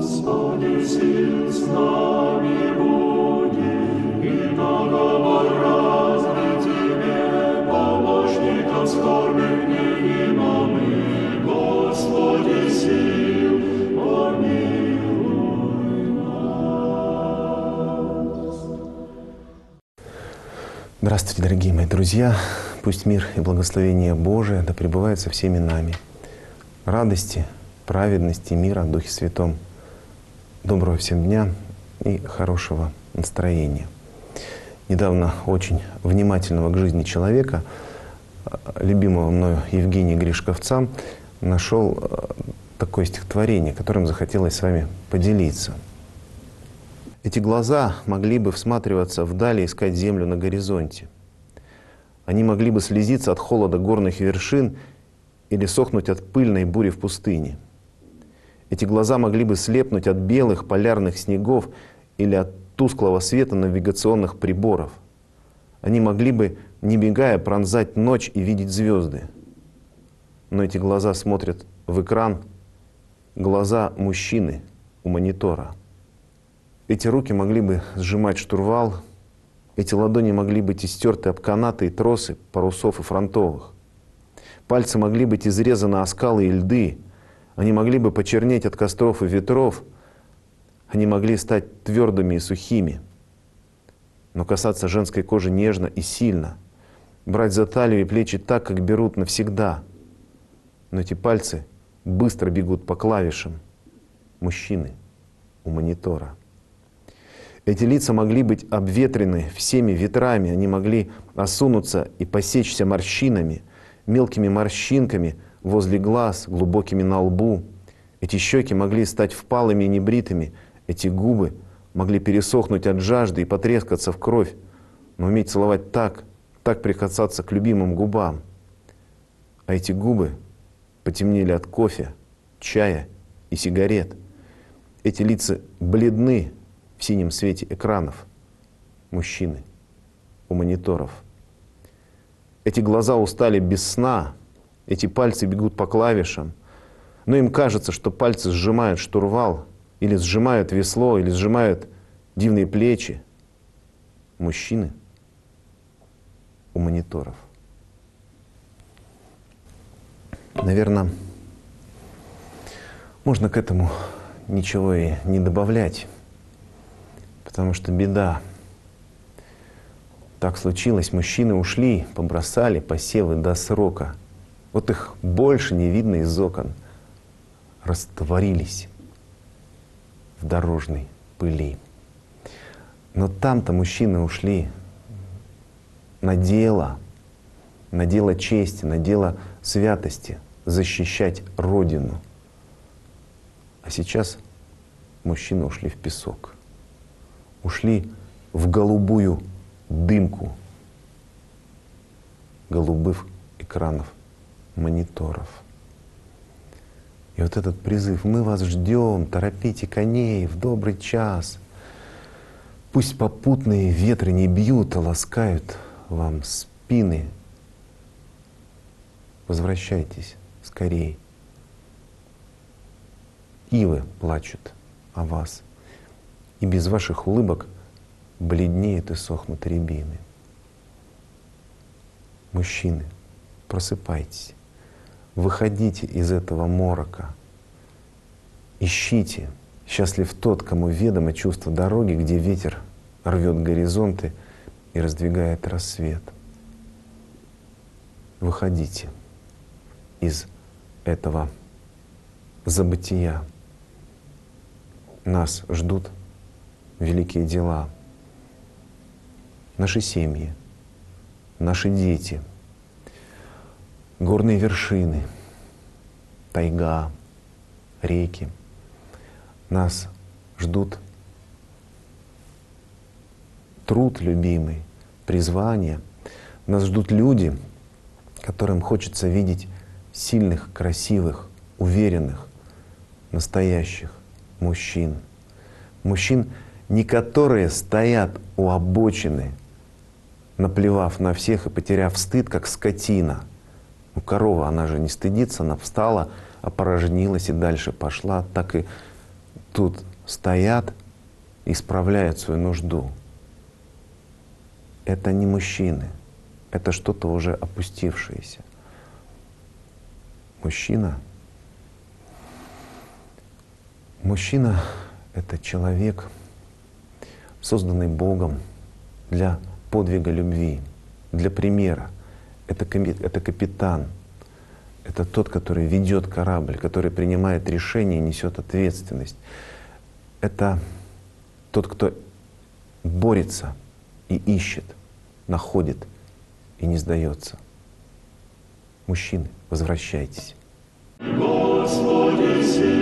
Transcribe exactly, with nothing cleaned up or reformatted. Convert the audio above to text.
Господи, сил с нами буди, и договор разный Тебе, помощником скорбных невимомых, Господи, сил, помилуй нас. Здравствуйте, дорогие мои друзья! Пусть мир и благословение Божие да пребывает со всеми нами. Радости, праведности, мира в Духе Святом. Доброго всем дня и хорошего настроения. Недавно очень внимательного к жизни человека, любимого мною Евгения Гришковца, нашел такое стихотворение, которым захотелось с вами поделиться. Эти глаза могли бы всматриваться вдали, искать землю на горизонте. Они могли бы слезиться от холода горных вершин или сохнуть от пыльной бури в пустыне. Эти глаза могли бы слепнуть от белых полярных снегов или от тусклого света навигационных приборов. Они могли бы, не мигая, пронзать ночь и видеть звезды. Но эти глаза смотрят в экран, глаза мужчины у монитора. Эти руки могли бы сжимать штурвал, эти ладони могли быть истерты об канаты и тросы парусов и фронтовых. Пальцы могли быть изрезаны о скалы и льды, они могли бы почернеть от костров и ветров, они могли стать твердыми и сухими. Но касаться женской кожи нежно и сильно, брать за талию и плечи так, как берут навсегда. Но эти пальцы быстро бегут по клавишам мужчины у монитора. Эти лица могли быть обветрены всеми ветрами, они могли осунуться и посечься морщинами, мелкими морщинками возле глаз, глубокими на лбу. Эти щеки могли стать впалыми и небритыми, эти губы могли пересохнуть от жажды и потрескаться в кровь, но уметь целовать так, так прикасаться к любимым губам. А эти губы потемнели от кофе, чая и сигарет. Эти лица бледны в синем свете экранов, мужчины у мониторов. Эти глаза устали без сна, эти пальцы бегут по клавишам, но им кажется, что пальцы сжимают штурвал, или сжимают весло, или сжимают дивные плечи. Мужчины у мониторов. Наверное, можно к этому ничего и не добавлять, потому что беда. Так случилось, мужчины ушли, побросали посевы до срока. Вот их больше не видно из окон. Растворились в дорожной пыли. Но там-то мужчины ушли на дело, на дело чести, на дело святости, защищать Родину. А сейчас мужчины ушли в песок. Ушли в голубую дымку голубых экранов, мониторов. И вот этот призыв: мы вас ждем, торопите коней в добрый час. Пусть попутные ветры не бьют, а ласкают вам спины. Возвращайтесь скорей. Ивы плачут о вас, и без ваших улыбок бледнеют и сохнут рябины. Мужчины, просыпайтесь, выходите из этого морока, ищите. Счастлив тот, кому ведомо чувство дороги, где ветер рвет горизонты и раздвигает рассвет. Выходите из этого забытия. Нас ждут великие дела. Наши семьи, наши дети, горные вершины, тайга, реки. Нас ждут труд любимый, призвание. Нас ждут люди, которым хочется видеть сильных, красивых, уверенных, настоящих мужчин. Мужчин, не которые стоят у обочины, наплевав на всех и потеряв стыд, как скотина. Ну, корова, она же не стыдится, она встала, опорожнилась и дальше пошла. Так и тут стоят и справляют свою нужду, это не мужчины, это что-то уже опустившееся. Мужчина, мужчина — это человек, созданный Богом для подвига любви, для примера. Это, это капитан, это тот, который ведет корабль, который принимает решения, несет ответственность. Это тот, кто борется и ищет, находит и не сдается. Мужчины, возвращайтесь. Господи,